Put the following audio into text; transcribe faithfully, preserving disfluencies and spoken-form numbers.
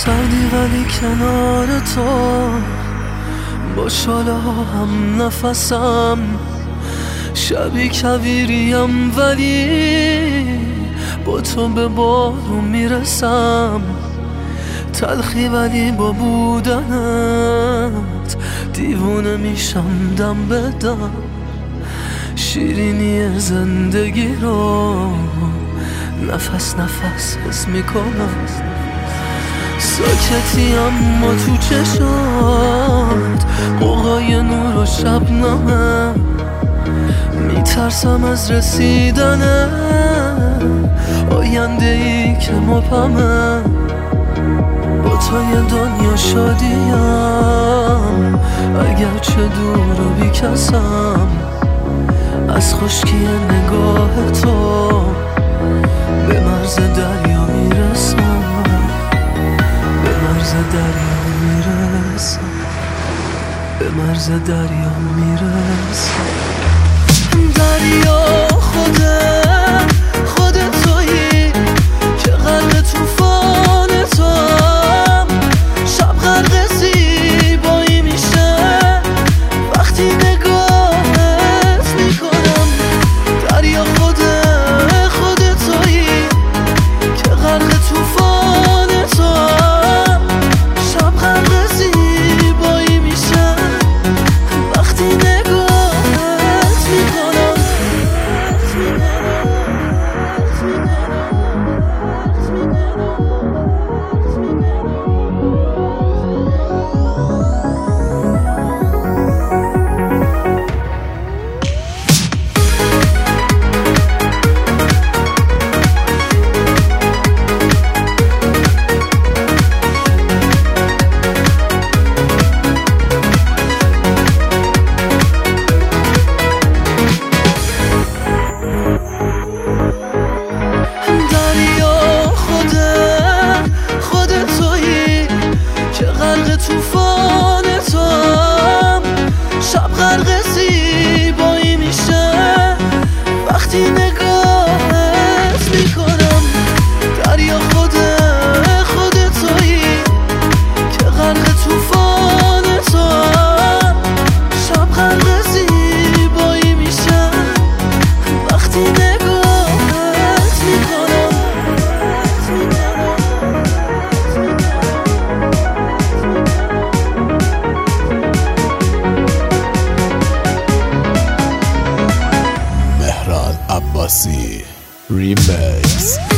سردی ولی کنار تو، با شاله هم نفسم، شبی کویریم ولی با تو به بارون میرسم. تلخی ولی با بودنت دیوونه میشم دم به دم. شیرینی زندگی رو نفس نفس حس میکنم. ساکتی اما تو چشات قوقای نور و شبنمه. میترسم از رسیدن آینده ای که مبهمه. با تو یه دنیا شادیم اگرچه دور و بیکسم. از خشکی نگاه تو به مرز دریا میرسم، به مرز دریا میرسم، به مرز دریا میرسم. دریا خوده خود تویی که غرق توفان توام. شب غرق زیبایی میشه وقتی نگاهت میکنم. دریا خوده خود تویی که غرق توفان توام. شب غرق زیبایی میشه وقتی نگاهت میکنم. توفان توام. شب غرق زیبایی میشه وقتی نگاهت میکنم. دریا خوده خود تویی که غرق توفان توام. شب غرق زیبایی میشه وقتی نگاهت میکنم. Abasi Remix.